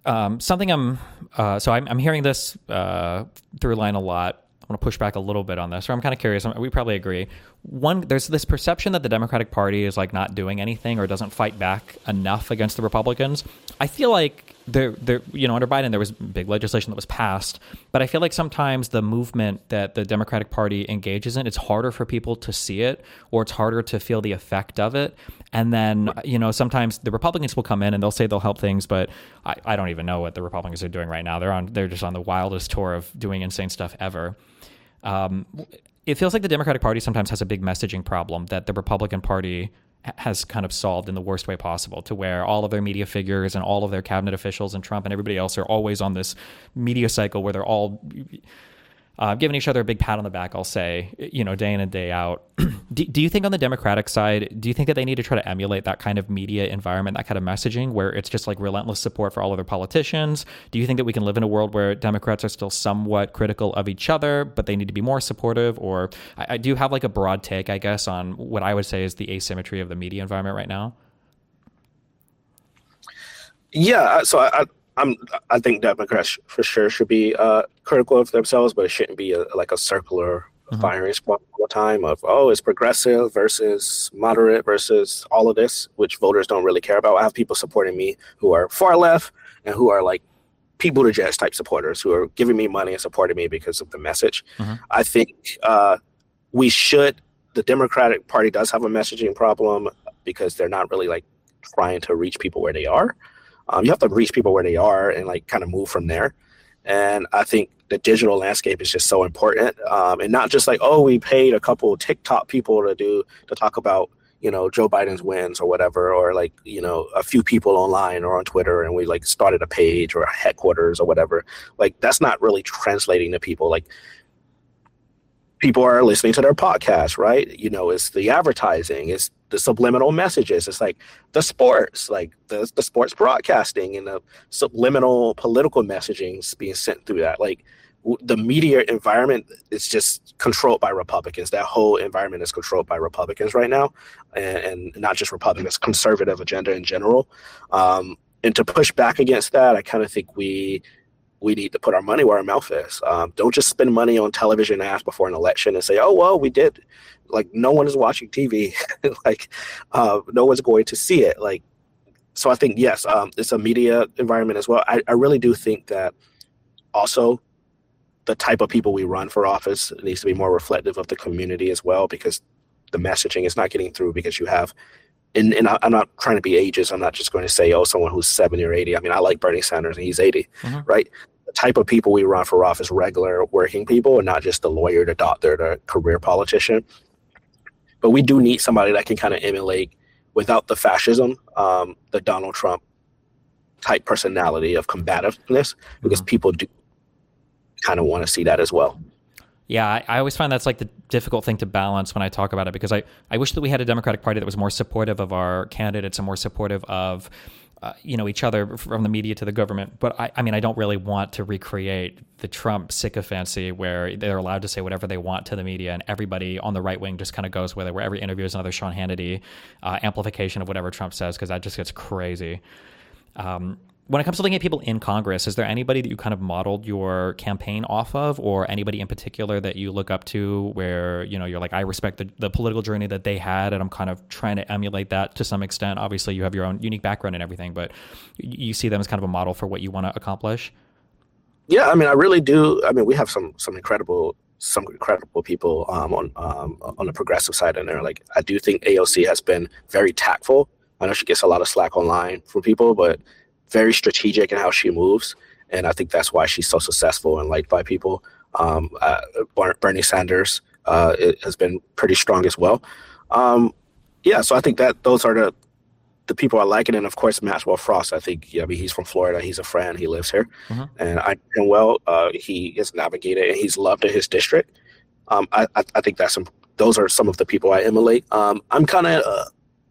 Something I'm hearing this through line a lot. I want to push back a little bit on this, or I'm kind of curious. We probably agree. One, there's this perception that the Democratic Party is like not doing anything or doesn't fight back enough against the Republicans. I feel like under Biden there was big legislation that was passed, but I feel like sometimes the movement that the Democratic Party engages in, it's harder for people to see it, or it's harder to feel the effect of it. And then, sometimes the Republicans will come in and they'll say they'll help things, but I don't even know what the Republicans are doing right now. They're just on the wildest tour of doing insane stuff ever. It feels like the Democratic Party sometimes has a big messaging problem that the Republican Party has kind of solved in the worst way possible, to where all of their media figures and all of their cabinet officials and Trump and everybody else are always on this media cycle where they're all giving each other a big pat on the back, I'll say, day in and day out. Do you think on the Democratic side, do you think that they need to try to emulate that kind of media environment, that kind of messaging where it's just like relentless support for all other politicians? Do you think that we can live in a world where Democrats are still somewhat critical of each other, but they need to be more supportive? Or I do have like a broad take, I guess, on what I would say is the asymmetry of the media environment right now. Yeah, so I think Democrats for sure should be critical of themselves, but it shouldn't be like a circular firing squad all the time of, it's progressive versus moderate versus all of this, which voters don't really care about. I have people supporting me who are far left and who are like Pete Buttigieg type supporters who are giving me money and supporting me because of the message. I think the Democratic Party does have a messaging problem because they're not really like trying to reach people where they are. You have to reach people where they are and like kind of move from there. And I think the digital landscape is just so important. And not just like, we paid a couple of TikTok people to talk about, Joe Biden's wins or whatever, or like, a few people online or on Twitter, and we like started a page or a headquarters or whatever. Like, that's not really translating to people. Like, people are listening to their podcast, right? It's the advertising, it's the subliminal messages, it's like the sports, like the sports broadcasting and the subliminal political messaging being sent through that. Like, the media environment is just controlled by Republicans. That whole environment is controlled by Republicans right now, and not just Republicans, conservative agenda in general. And to push back against that, I kind of think we need to put our money where our mouth is. Don't just spend money on television ads before an election and say, we did. Like, no one is watching TV. Like, no one's going to see it. Like, so I think, yes, it's a media environment as well. I really do think that also the type of people we run for office needs to be more reflective of the community as well, because the messaging is not getting through because you have, and I'm not trying to be ageist. I'm not just going to say, someone who's 70 or 80. I mean, I like Bernie Sanders and he's 80, right? The type of people we run for office, regular working people, and not just the lawyer, the doctor, the career politician. But we do need somebody that can kind of emulate, without the fascism, the Donald Trump type personality of combativeness, because people do kind of want to see that as well. Yeah, I always find that's like the difficult thing to balance when I talk about it, because I wish that we had a Democratic Party that was more supportive of our candidates and more supportive of each other, from the media to the government. But I mean, I don't really want to recreate the Trump sycophancy where they're allowed to say whatever they want to the media and everybody on the right wing just kind of goes with it, where every interview is another Sean Hannity amplification of whatever Trump says, because that just gets crazy. When it comes to looking at people in Congress, is there anybody that you kind of modeled your campaign off of, or anybody in particular that you look up to where, you're like, I respect the political journey that they had, and I'm kind of trying to emulate that to some extent? Obviously, you have your own unique background and everything, but you see them as kind of a model for what you want to accomplish? Yeah, I mean, I really do. I mean, we have some incredible people on the progressive side in there. Like, I do think AOC has been very tactful. I know she gets a lot of slack online from people, but very strategic in how she moves, and I think that's why she's so successful and liked by people. Bernie Sanders has been pretty strong as well. So I think that those are the people I like, and then of course Maxwell Frost. I think he's from Florida, he's a friend, he lives here, and I know him well. He has navigated and he's loved in his district. I think those are some of the people I emulate. I'm kind of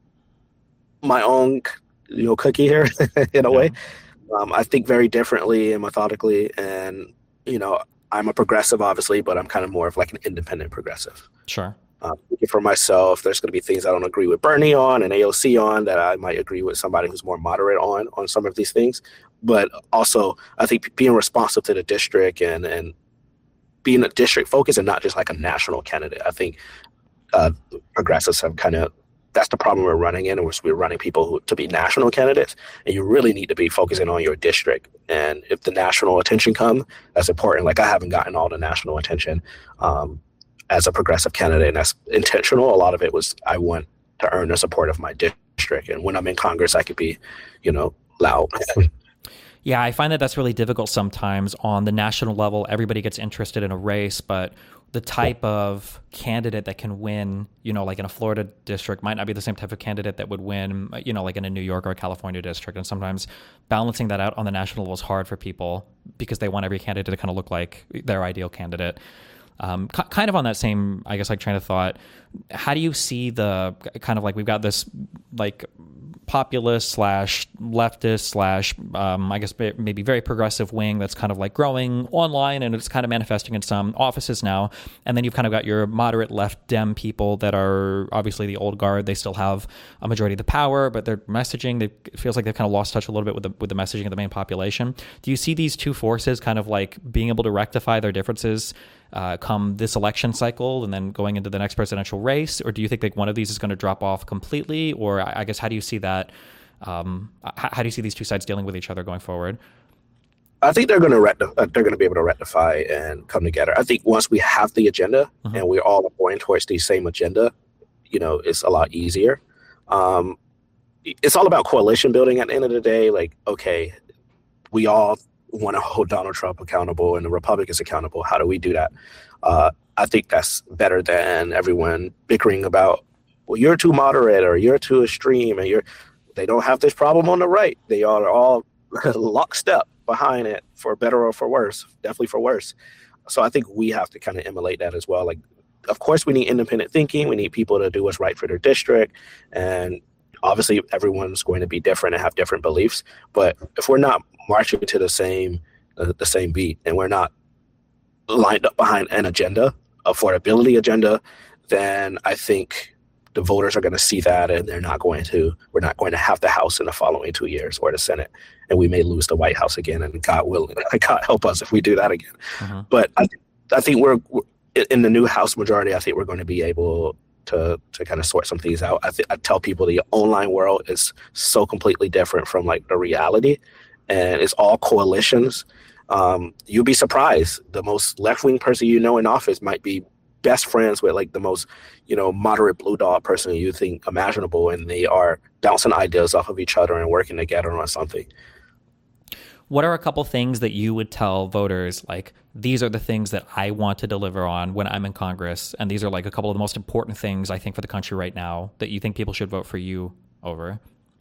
my own cookie here in a way. I think very differently and methodically, and I'm a progressive obviously, but I'm kind of more of like an independent progressive. Sure. Speaking for myself, there's going to be things I don't agree with Bernie on and AOC on that I might agree with somebody who's more moderate on some of these things. But also, I think being responsive to the district and being a district focus and not just like a national candidate. I think progressives have that's the problem we're running in, we're running people to be national candidates, and you really need to be focusing on your district. And if the national attention come, that's important. Like I haven't gotten all the national attention as a progressive candidate, and that's intentional. A lot of it was I want to earn the support of my district, and when I'm in Congress, I could be, loud. Yeah, I find that that's really difficult sometimes on the national level. Everybody gets interested in a race, but the type of candidate that can win, like in a Florida district might not be the same type of candidate that would win, like in a New York or a California district. And sometimes balancing that out on the national level is hard for people because they want every candidate to kind of look like their ideal candidate. Kind of on that same, I guess, like train of thought, how do you see the kind of like we've got this like populist slash leftist slash I guess maybe very progressive wing that's kind of like growing online and it's kind of manifesting in some offices now. And then you've kind of got your moderate left Dem people that are obviously the old guard. They still have a majority of the power, but their messaging, it feels like they've kind of lost touch a little bit with the messaging of the main population. Do you see these two forces kind of like being able to rectify their differences come this election cycle and then going into the next presidential race? Or do you think like one of these is going to drop off completely? Or I guess, how do you see that? How do you see these two sides dealing with each other going forward? I think they're going to be able to rectify and come together. I think once we have the agenda and we're all going towards the same agenda, it's a lot easier. It's all about coalition building at the end of the day. Like, okay, we all want to hold Donald Trump accountable and the Republicans accountable. How do we do that? I think that's better than everyone bickering about, well, you're too moderate or you're too extreme and they don't have this problem on the right. They are all lockstep behind it, for better or for worse, definitely for worse. So I think we have to kind of emulate that as well. Like, of course, we need independent thinking. We need people to do what's right for their district. And obviously, everyone's going to be different and have different beliefs. But if we're not marching to the same beat and we're not lined up behind an agenda, affordability agenda, then I think the voters are going to see that, and we're not going to have the House in the following 2 years or the Senate, and we may lose the White House again. And God help us if we do that again. But I think we're in the new House majority. I think we're going to be able to kind of sort some things out. I tell people the online world is so completely different from like the reality, and it's all coalitions. You'll be surprised. The most left-wing person in office might be best friends with like the most, moderate blue dog person you think imaginable, and they are bouncing ideas off of each other and working together on something. What are a couple things that you would tell voters, like, these are the things that I want to deliver on when I'm in Congress, and these are like a couple of the most important things I think for the country right now that you think people should vote for you over?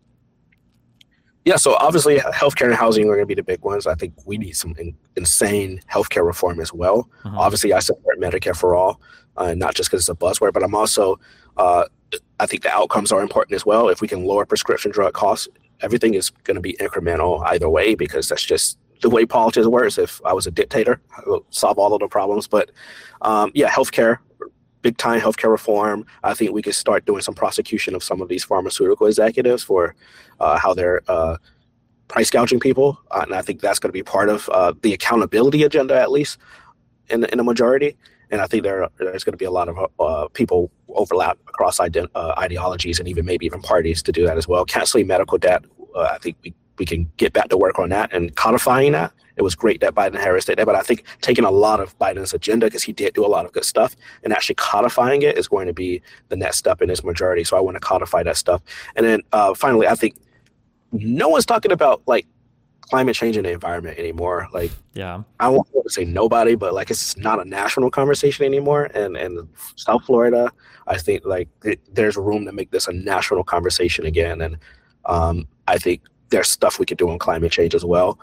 Yeah, so obviously healthcare and housing are going to be the big ones. I think we need some insane healthcare reform as well. Obviously, I support Medicare for all, not just because it's a buzzword, but I'm also, I think the outcomes are important as well. If we can lower prescription drug costs, everything is going to be incremental either way, because that's just the way politics works. If I was a dictator, I would solve all of the problems. But healthcare, big time healthcare reform. I think we could start doing some prosecution of some of these pharmaceutical executives for how they're price gouging people. And I think that's going to be part of the accountability agenda, at least in the majority. And I think there's going to be a lot of people overlap across ideologies and maybe even parties to do that as well. Canceling medical debt, I think we can get back to work on that and codifying that. It was great that Biden and Harris did that, but I think taking a lot of Biden's agenda, because he did do a lot of good stuff, and actually codifying it is going to be the next step in his majority. So I want to codify that stuff. And then finally, I think no one's talking about like climate change and the environment anymore. Like, yeah, I won't say nobody, but like it's not a national conversation anymore. And South Florida, I think like there's room to make this a national conversation again. And I think there's stuff we could do on climate change as well.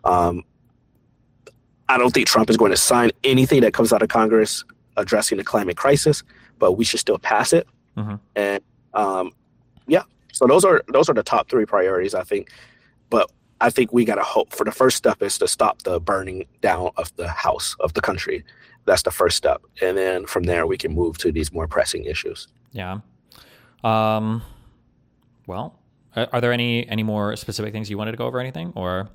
I don't think Trump is going to sign anything that comes out of Congress addressing the climate crisis, but we should still pass it. And so those are the top three priorities, I think. But I think we got to hope for the first step is to stop the burning down of the house of the country. that's the first step. And then from there, we can move to these more pressing issues. Yeah. Um, well, are there any more specific things you wanted to go over, anything, or?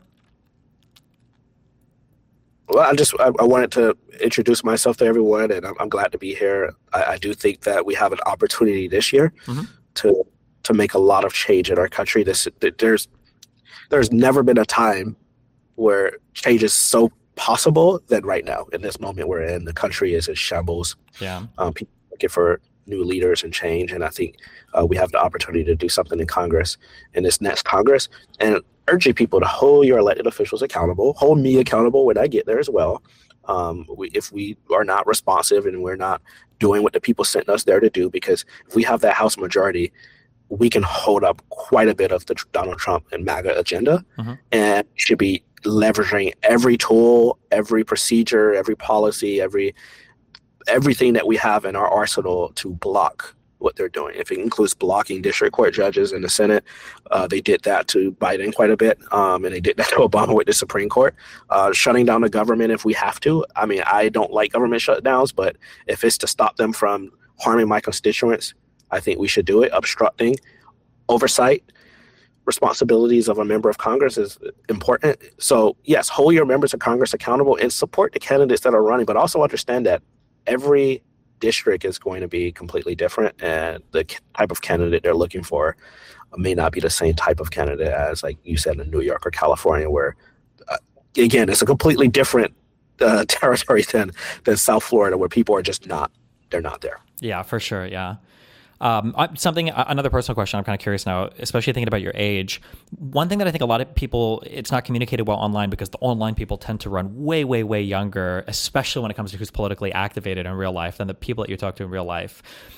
Well, I wanted to introduce myself to everyone, and I'm glad to be here. I do think that we have an opportunity this year Mm-hmm. to make a lot of change in our country. There's never been a time where change is so possible than right now. In this moment we're in, the country is in shambles. Yeah. People are looking for new leaders and change, and I think we have the opportunity to do something in Congress, in this next Congress, and urging people to hold your elected officials accountable, hold me accountable when I get there as well. If we are not responsive and we're not doing what the people sent us there to do, because if we have that House majority, we can hold up quite a bit of the Donald Trump and MAGA agenda, Mm-hmm. and should be leveraging every tool, every procedure, every policy, everything that we have in our arsenal to block what they're doing. If it includes blocking district court judges in the Senate, they did that to Biden quite a bit, and they did that to Obama with the Supreme Court. Shutting down the government if we have to. I mean, I don't like government shutdowns, but if it's to stop them from harming my constituents, I think we should do it. Obstructing oversight responsibilities of a member of Congress is important. So yes, hold your members of Congress accountable and support the candidates that are running, but also understand that every district is going to be completely different, and the type of candidate they're looking for may not be the same type of candidate as, like you said, in New York or California, where again, it's a completely different territory than South Florida, where people are just they're not there. Yeah, for sure. Yeah. Another personal question. I'm kind of curious now, especially thinking about your age. One thing that I think a lot of people, it's not communicated well online, because the online people tend to run way, way, way younger, especially when it comes to who's politically activated in real life than the people that you talk to in real life.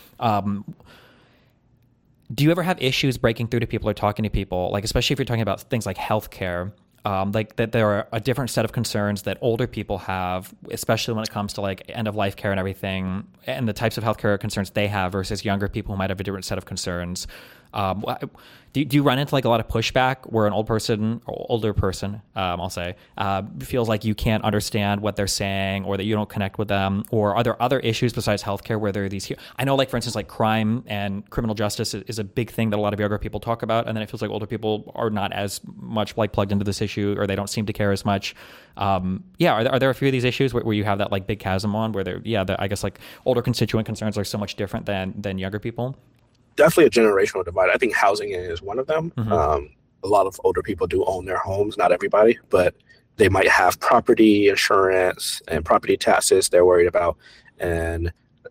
Do you ever have issues breaking through to people or talking to people, like especially if you're talking about things like healthcare? Like that there are a different set of concerns that older people have, especially when it comes to like end of life care and everything, and the types of healthcare concerns they have versus younger people who might have a different set of concerns. Do you run into like a lot of pushback where an older person, I'll say, feels like you can't understand what they're saying, or that you don't connect with them? Or are there other issues besides healthcare where there are these? I know, like for instance, like crime and criminal justice is a big thing that a lot of younger people talk about, and then it feels like older people are not as much like plugged into this issue, or they don't seem to care as much. Are there a few of these issues where you have that like big chasm on where I guess like older constituent concerns are so much different than younger people? Definitely a generational divide. I think housing is one of them. Mm-hmm. A lot of older people do own their homes, not everybody, but they might have property insurance and property taxes they're worried about, and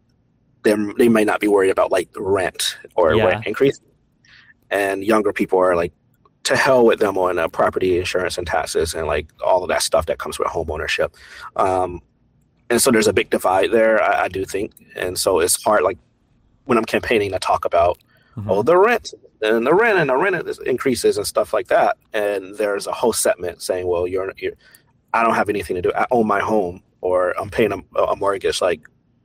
they might not be worried about like rent or rent increase. And younger people are like, to hell with them on property insurance and taxes and like all of that stuff that comes with home ownership. And so there's a big divide there, I do think. And so it's hard, like when I'm campaigning, to talk about, the rent and the rent increases and stuff like that. And there's a whole segment saying, well, I don't have anything to do. I own my home, or I'm paying a mortgage. Like,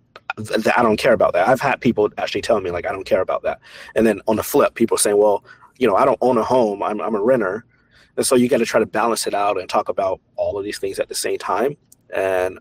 I don't care about that. I've had people actually tell me, like, I don't care about that. And then on the flip, people saying, well, I don't own a home. I'm a renter. And so you got to try to balance it out and talk about all of these things at the same time. And,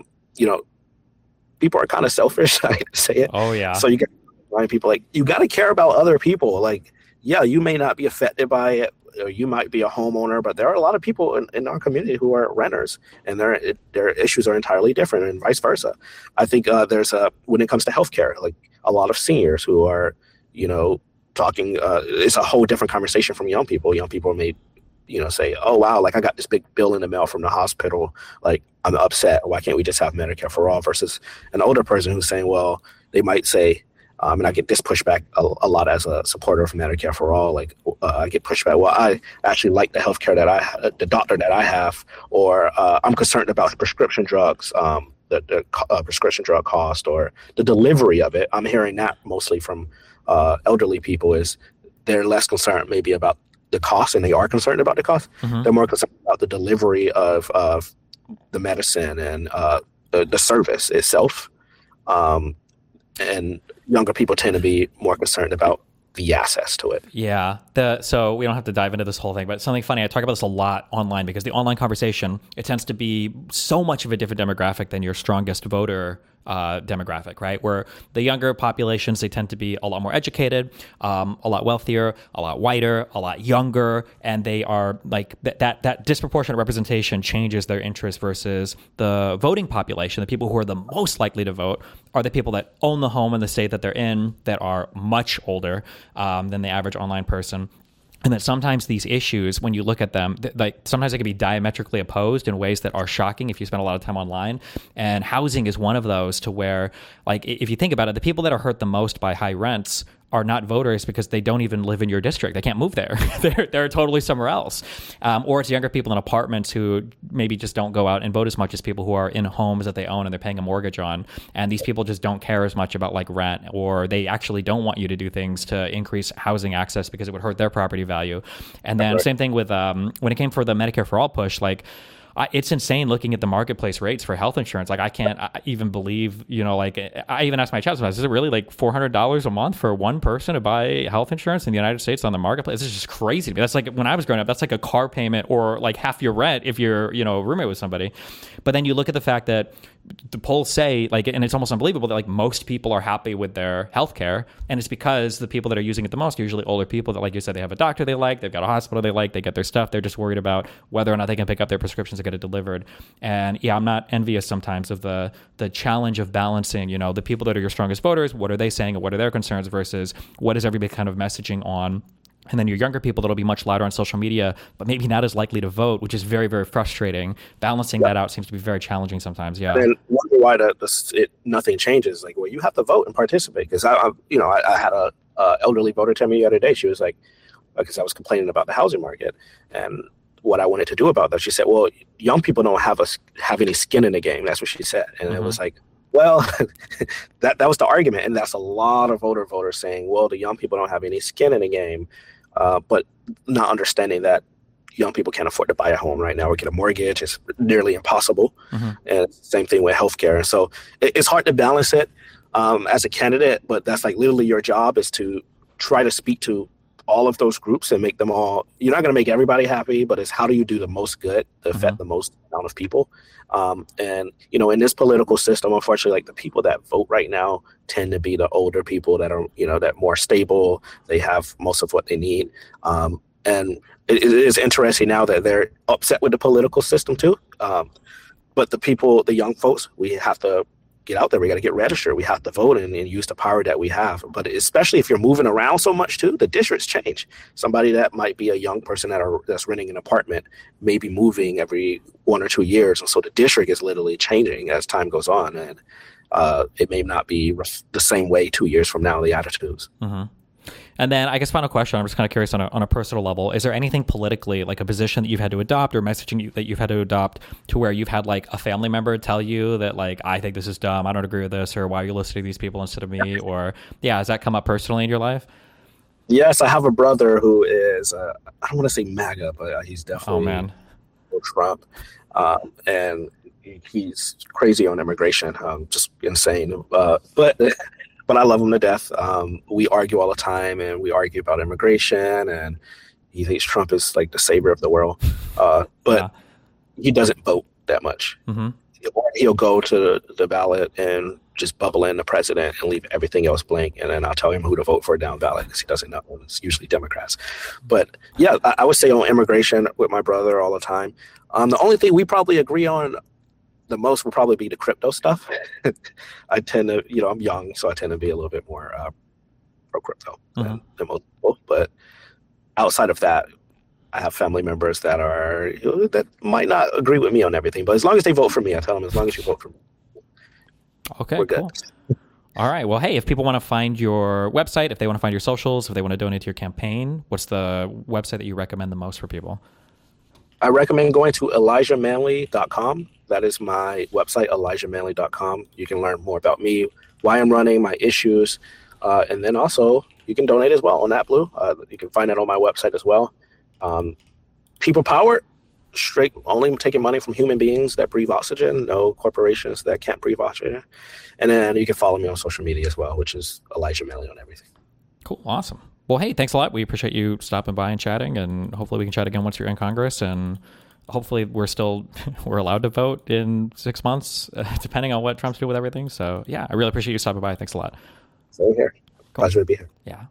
people are kind of selfish, I hate to say it. Oh, yeah. So you got to remind people, like, you got to care about other people. Like, yeah, you may not be affected by it, or you might be a homeowner, but there are a lot of people in our community who are renters, and their issues are entirely different, and vice versa. I think when it comes to healthcare, like a lot of seniors who are, talking, it's a whole different conversation from young people. Young people may, say, oh, wow, like I got this big bill in the mail from the hospital. Like, I'm upset. Why can't we just have Medicare for all? Versus an older person who's saying, well, they might say, and I get this pushback a lot as a supporter of Medicare for all. Like, I get pushback, well, I actually like the healthcare the doctor that I have, or I'm concerned about prescription drugs, the prescription drug cost, or the delivery of it. I'm hearing that mostly from elderly people, is they're less concerned maybe about the cost, and they are concerned about the cost. Mm-hmm. They're more concerned about the delivery of the medicine and the service itself. And younger people tend to be more concerned about the access to it. Yeah. So we don't have to dive into this whole thing, but something funny, I talk about this a lot online because the online conversation, it tends to be so much of a different demographic than your strongest voter demographic, right? Where the younger populations, they tend to be a lot more educated, a lot wealthier, a lot whiter, a lot younger, and they are like that disproportionate representation changes their interest versus the voting population. The people who are the most likely to vote are the people that own the home in the state that they're in, that are much older than the average online person. And that sometimes these issues, when you look at them, like sometimes they can be diametrically opposed in ways that are shocking if you spend a lot of time online. And housing is one of those, to where, like, if you think about it, the people that are hurt the most by high rents are not voters because they don't even live in your district. They can't move there. They're totally somewhere else. Or it's younger people in apartments who maybe just don't go out and vote as much as people who are in homes that they own and they're paying a mortgage on. And these people just don't care as much about like rent, or they actually don't want you to do things to increase housing access because it would hurt their property value. And then same thing with when it came for the Medicare for All push, like, it's insane looking at the marketplace rates for health insurance. Like, I can't even believe, like, I even asked my child sometimes, is it really like $400 a month for one person to buy health insurance in the United States on the marketplace? It's just crazy to me. That's like, when I was growing up, that's like a car payment or like half your rent if you're, roommate with somebody. But then you look at the fact that the polls say, like, and it's almost unbelievable that like most people are happy with their healthcare, and it's because the people that are using it the most are usually older people that, like you said, they have a doctor they like, they've got a hospital they like, they get their stuff, they're just worried about whether or not they can pick up their prescriptions and get it delivered. And yeah, I'm not envious sometimes of the challenge of balancing, the people that are your strongest voters, what are they saying and what are their concerns versus what is everybody kind of messaging on. And then your younger people that'll be much louder on social media, but maybe not as likely to vote, which is very, very frustrating. Balancing that out seems to be very challenging sometimes. Yeah. And wonder why nothing changes. Like, well, you have to vote and participate. Because I had a elderly voter tell me the other day. She was like, because I was complaining about the housing market and what I wanted to do about that. She said, well, young people don't have any skin in the game. That's what she said. And it was like, well, that was the argument. And that's a lot of voters saying, well, the young people don't have any skin in the game, but not understanding that young people can't afford to buy a home right now or get a mortgage. It's nearly impossible. And same thing with healthcare. And so it's hard to balance it as a candidate, but that's like literally your job is to try to speak to all of those groups and make them all, you're not going to make everybody happy, but it's how do you do the most good to affect the most amount of people. And, in this political system, unfortunately, like the people that vote right now tend to be the older people that are, that more stable. They have most of what they need. And it is interesting now that they're upset with the political system too. But the young folks, we have to get out there. We got to get registered. We have to vote and use the power that we have. But especially if you're moving around so much too, the districts change. Somebody that might be a young person that's renting an apartment may be moving every 1 or 2 years. And so the district is literally changing as time goes on. And it may not be the same way 2 years from now, the attitudes. And then I guess final question, I'm just kind of curious on a personal level, is there anything politically, like a position that you've had to adopt or messaging that you've had to adopt to where you've had like a family member tell you that like, I think this is dumb, I don't agree with this, or why are you listening to these people instead of me? Or has that come up personally in your life? Yes, I have a brother who is, I don't want to say MAGA, but he's definitely Trump. And he's crazy on immigration, just insane. But I love him to death. We argue all the time, and we argue about immigration, and he thinks Trump is like the savior of the world. But he doesn't vote that much. He'll go to the ballot and just bubble in the president and leave everything else blank. And then I'll tell him who to vote for down ballot because he doesn't know. It's usually Democrats. But yeah, I would say on immigration with my brother all the time. The only thing we probably agree on the most will probably be the crypto stuff. I tend to, I'm young, so I tend to be a little bit more pro crypto than most people. But outside of that, I have family members that are that might not agree with me on everything. But as long as they vote for me, I tell them, as long as you vote for me, okay, we're good. Cool. All right. Well, hey, if people want to find your website, if they want to find your socials, if they want to donate to your campaign, what's the website that you recommend the most for people? I recommend going to ElijahManley.com. That is my website, ElijahManley.com. You can learn more about me, why I'm running, my issues, and then also you can donate as well on AdBlue. You can find that on my website as well. People power, straight, only taking money from human beings that breathe oxygen, no corporations that can't breathe oxygen. And then you can follow me on social media as well, which is Elijah Manley on everything. Cool. Awesome. Well, hey, thanks a lot. We appreciate you stopping by and chatting, and hopefully we can chat again once you're in Congress, and hopefully we're allowed to vote in 6 months, depending on what Trump's doing with everything. So yeah, I really appreciate you stopping by. Thanks a lot. Same here. Cool. Pleasure to be here. Yeah.